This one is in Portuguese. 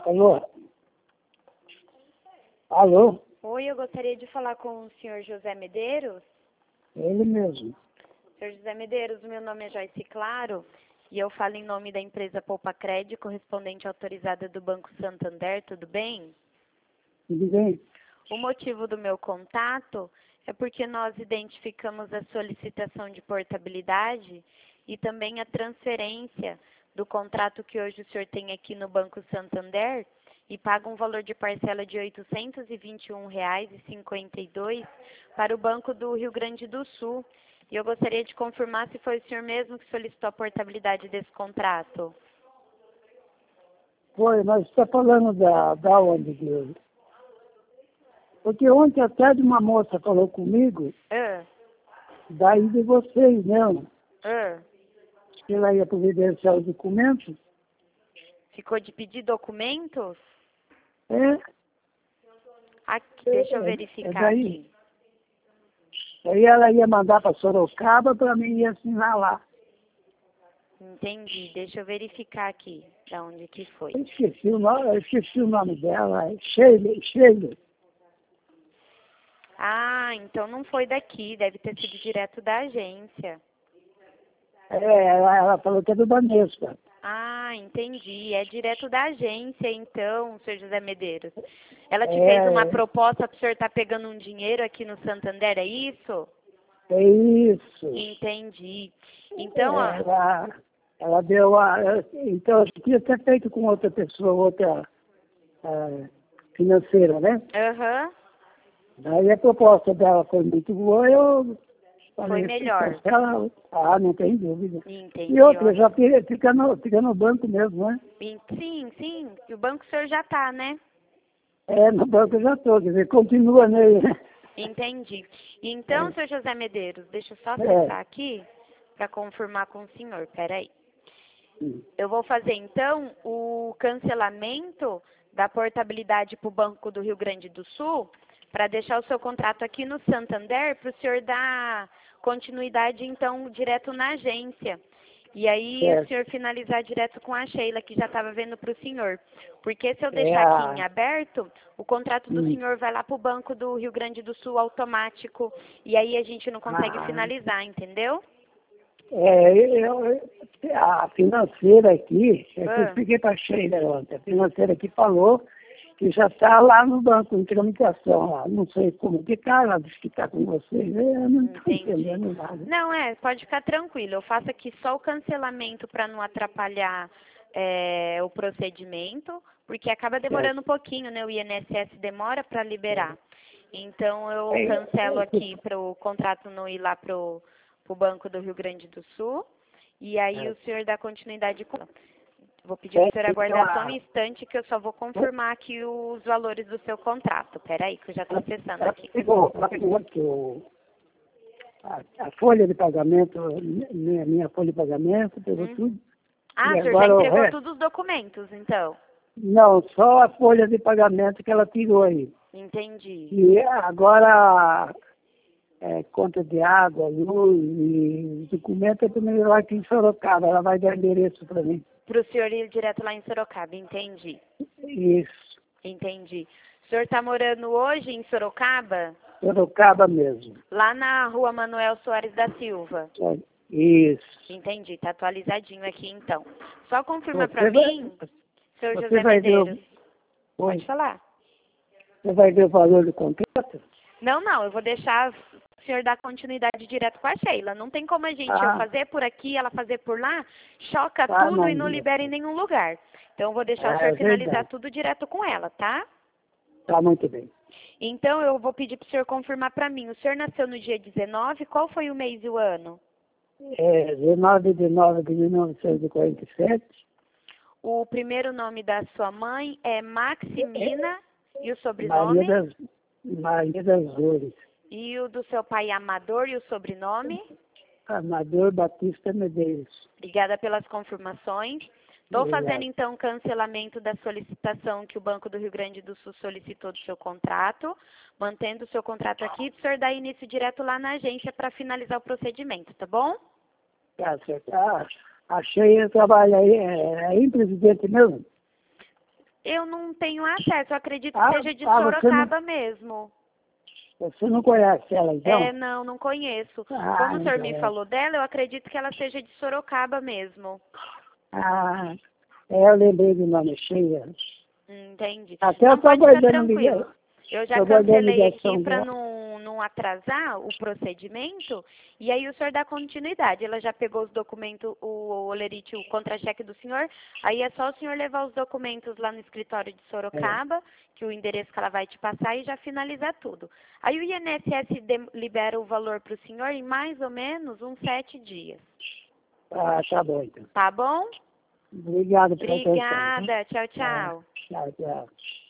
Alô? Alô? Oi, eu gostaria de falar com o senhor José Medeiros. Ele mesmo. Senhor José Medeiros, meu nome é Joyce Claro e eu falo em nome da empresa Poupa Crédito, correspondente autorizada do Banco Santander, tudo bem? Tudo bem? O motivo do meu contato é porque nós identificamos a solicitação de portabilidade e também a transferência do contrato que hoje o senhor tem aqui no Banco Santander e paga um valor de parcela de R$ 821,52 para o Banco do Rio Grande do Sul. E eu gostaria de confirmar se foi o senhor mesmo que solicitou a portabilidade desse contrato. Foi, nós está falando da onde dele. Porque ontem à tarde uma moça falou comigo, daí de vocês mesmo, que ela ia providenciar os documentos. Ficou de pedir documentos? É. Aqui, deixa eu verificar aqui. Aí ela ia mandar para Sorocaba para mim ir assinar lá. Entendi, deixa eu verificar aqui de onde que foi. Eu esqueci o nome dela, é Sheila. Ah, então não foi daqui, deve ter sido direto da agência. Ela falou que é do Banespa. Ah, entendi. É direto da agência, então, senhor José Medeiros. Ela te fez uma proposta para o senhor estar pegando um dinheiro aqui no Santander, é isso? É isso. Entendi. Então, ela deu a... Então, eu tinha até feito com outra pessoa, outra financeira, né? Daí a proposta dela foi muito boa, eu falei... Foi melhor. Não tem dúvida. Entendi. E outra, já fica no banco mesmo, né? Sim. E o banco o senhor já está, né? No banco eu já estou, quer dizer, continua nele, né? Entendi. Então, senhor José Medeiros, deixa eu só acessar aqui para confirmar com o senhor. Peraí. Eu vou fazer, então, o cancelamento da portabilidade para o Banco do Rio Grande do Sul para deixar o seu contrato aqui no Santander para o senhor dar continuidade, então, direto na agência. E aí o senhor finalizar direto com a Sheila, que já estava vendo para o senhor. Porque se eu deixar aqui em aberto, o contrato do senhor vai lá para o Banco do Rio Grande do Sul automático. E aí a gente não consegue finalizar, entendeu? A financeira aqui, eu expliquei para a Sheila ontem, a financeira aqui falou que já está lá no banco em tramitação, lá. Não sei como que está, ela disse que está com vocês, eu não estou entendendo nada. Não, pode ficar tranquilo, eu faço aqui só o cancelamento para não atrapalhar o procedimento, porque acaba demorando um pouquinho, né? O INSS demora para liberar. Então eu cancelo aqui para o contrato não ir lá para o Banco do Rio Grande do Sul, e aí o senhor dá continuidade com... Vou pedir para o senhor aguardar só um instante que eu só vou confirmar aqui os valores do seu contrato. Peraí, que eu já estou acessando aqui. A folha de pagamento, minha folha de pagamento, pegou tudo. Ah, o senhor já entregou todos os documentos, então? Não, só a folha de pagamento que ela tirou aí. Entendi. E agora conta de água, luz e documento é também lá aqui em Sorocaba. Ela vai dar endereço para mim. Para o senhor ir direto lá em Sorocaba, entendi. Isso. Entendi. O senhor está morando hoje em Sorocaba? Sorocaba mesmo. Lá na rua Manuel Soares da Silva? Isso. Entendi, está atualizadinho aqui então. Só confirma para mim, senhor José Medeiros. Pode falar. Você vai ver o valor do contrato? Não, eu vou deixar o senhor dar continuidade direto com a Sheila. Não tem como a gente eu fazer por aqui, ela fazer por lá, choca tudo e não libera em nenhum lugar. Então eu vou deixar o senhor finalizar tudo direto com ela, tá? Tá, muito bem. Então eu vou pedir para o senhor confirmar para mim. O senhor nasceu no dia 19, qual foi o mês e o ano? 19 de 9 de 1947. O primeiro nome da sua mãe é Maximina e o sobrenome? Maria das Dores. E o do seu pai Amador e o sobrenome? Amador Batista Medeiros. Obrigada pelas confirmações. Estou fazendo, então, cancelamento da solicitação que o Banco do Rio Grande do Sul solicitou do seu contrato, mantendo o seu contrato aqui, o senhor dá início direto lá na agência para finalizar o procedimento, tá bom? Tá certo. Achei o trabalho aí, Presidente mesmo? Eu não tenho acesso, eu acredito que seja de Sorocaba mesmo. Você não conhece ela, então? Não conheço. Como o senhor me falou dela, eu acredito que ela seja de Sorocaba mesmo. Eu lembrei do nome cheio. Entendi. Até eu tô guardando tranquilo. Eu já cancelei aqui para não atrasar o procedimento, e aí o senhor dá continuidade. Ela já pegou os documentos, o olerite, o contra-cheque do senhor, aí é só o senhor levar os documentos lá no escritório de Sorocaba, que o endereço que ela vai te passar, e já finalizar tudo. Aí o INSS libera o valor para o senhor em mais ou menos uns 7 dias. Tá bom, então. Tá bom? Obrigado pela atenção. Obrigada. Tchau, tchau. Tchau, tchau.